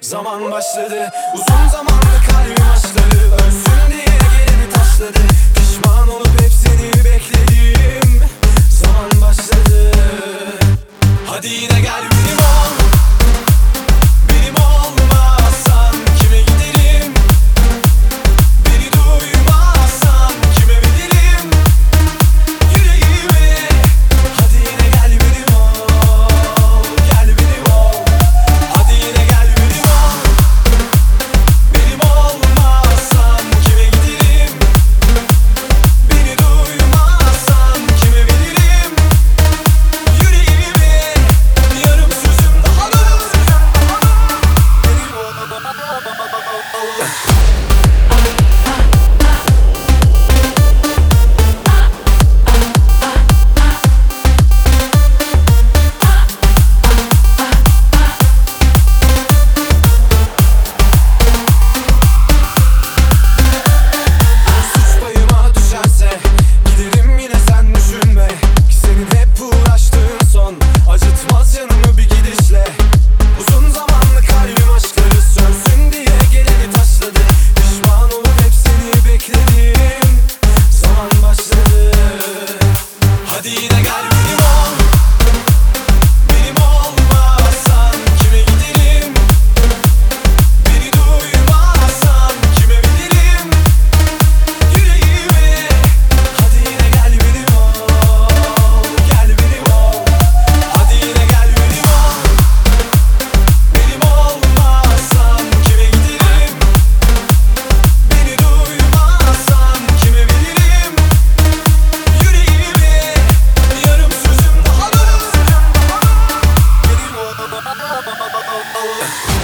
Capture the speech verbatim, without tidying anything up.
Zaman başladı. Uzun zamandır kalbim aşkları ölsün diye geleni taşladı. Pişman olup hep seni bekledim. Zaman başladı. Hadi yine gel benim ol. Benim olmazsan kime giderim? Beni duymazsan kime veririm yüreğimi? Hadi yine gel benim ol. Gel benim ol. Hadi yine gel benim ol. Benim olmazsan kime giderim? Beni duymazsan kime veririm yüreğimi? Yarım sözüm daha da benim ol. Suç payıma düşerse giderim yine sen düşünme. Ki senin hep uğraştığın son acıtmaz canımı bir gidişle. Uzun zamanlı kalbim aşkları sönsün diye geleni taşladı. Pişman olup hep seni bekledim. Zaman başladı. Hadi yine gel benim ol. Benim olmazsan kime giderim? Beni duymazsan kime veririm yüreğimi? Hadi yine gel benim ol. Gel benim ol. Hadi yine gel benim ol. Benim olmazsan kime giderim? Beni duymazsan kime veririm yüreğimi? Yarım sözüm daha da benim ol.